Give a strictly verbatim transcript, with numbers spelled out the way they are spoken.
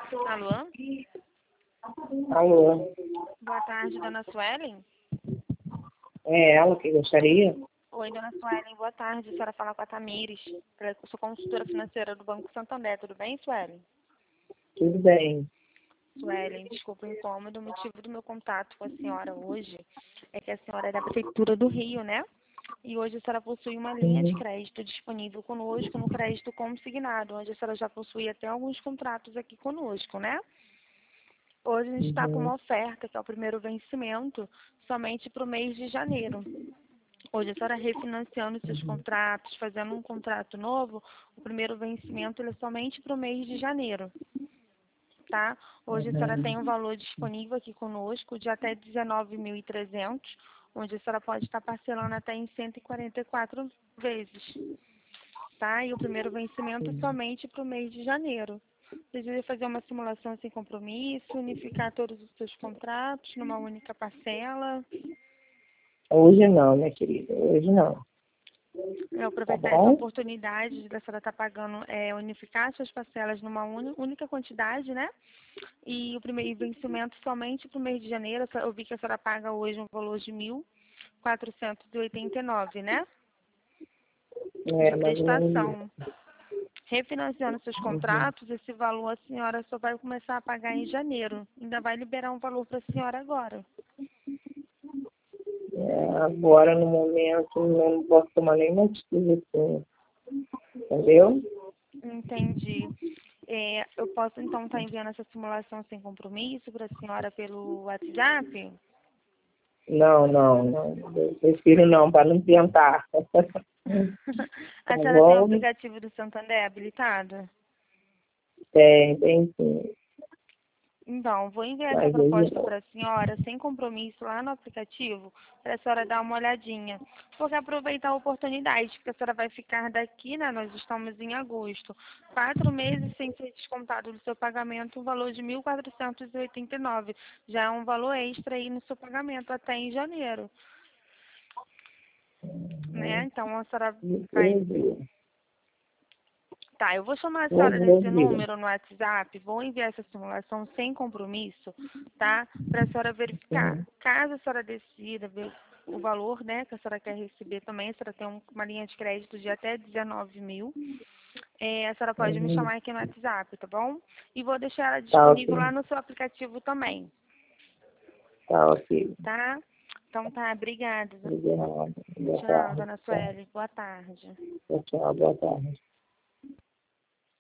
Alô? Alô? Boa tarde, dona Suelen. É ela que gostaria? Oi, dona Suelen, boa tarde. A senhora fala com a Tamires. Eu sou consultora financeira do Banco Santander. Tudo bem, Suelen? Tudo bem. Suelen, desculpa o incômodo. O motivo do meu contato com a senhora hoje é que a senhora é da Prefeitura do Rio, né? E hoje a senhora possui uma linha de Uhum. crédito disponível conosco no crédito consignado, onde a senhora já possui até alguns contratos aqui conosco, né? Hoje a gente está com Uhum. uma oferta, que é o primeiro vencimento, somente para o mês de janeiro. Hoje a senhora refinanciando seus Uhum. contratos, fazendo um contrato novo, o primeiro vencimento ele é somente para o mês de janeiro, tá? Hoje a senhora tem um Uhum. valor disponível aqui conosco de até dezenove mil e trezentos, onde a senhora pode estar parcelando até em cento e quarenta e quatro vezes, tá? E o primeiro vencimento somente para o mês de janeiro. Deseja fazer uma simulação sem compromisso, unificar todos os seus contratos numa única parcela. Hoje não, minha querida. Hoje não. Eu Tá aproveitar essa bom? oportunidade da senhora estar pagando, é, unificar suas parcelas numa uni- única quantidade, né? E o primeiro vencimento somente para o mês de janeiro. Eu vi que a senhora paga hoje um valor de mil quatrocentos e oitenta e nove, né? De É, mais ou menos isso. prestação. Refinanciando seus Uhum. contratos, esse valor a senhora só vai começar a pagar em janeiro. Ainda vai liberar um valor para a senhora agora. É, agora, no momento, eu não posso tomar nenhuma atitude assim. Entendeu? Entendi. É, eu posso então estar enviando essa simulação sem compromisso para a senhora pelo WhatsApp? Não, não, não. Eu prefiro não, para não tentar. Tá A senhora tem o bom? aplicativo do Santander habilitado? Tem, tem sim. Então, vou enviar essa Mas hoje proposta não. para a senhora, sem compromisso, lá no aplicativo, para a senhora dar uma olhadinha. Porque aproveitar a oportunidade, porque a senhora vai ficar daqui, né? Nós estamos em agosto. Quatro meses sem ser descontado do seu pagamento, um valor de mil quatrocentos e oitenta e nove. Já é um valor extra aí no seu pagamento até em janeiro, né? Então, a senhora vai. Entendi. Tá, eu vou chamar a senhora nesse Entendi. número no WhatsApp, vou enviar essa simulação sem compromisso, tá? Para a senhora verificar. Uhum. Caso a senhora decida ver o valor, né, que a senhora quer receber também, a senhora tem um- uma linha de crédito de até dezenove mil, é, a senhora pode me Uhum. chamar aqui no WhatsApp, tá bom? E vou deixar ela Tá disponível lá ok. no seu aplicativo também, Tá ok. tá? Então tá, obrigada. Obrigada. Boa Tchau, tarde. dona Tchau. Sueli. Boa tarde. Tchau, boa tarde.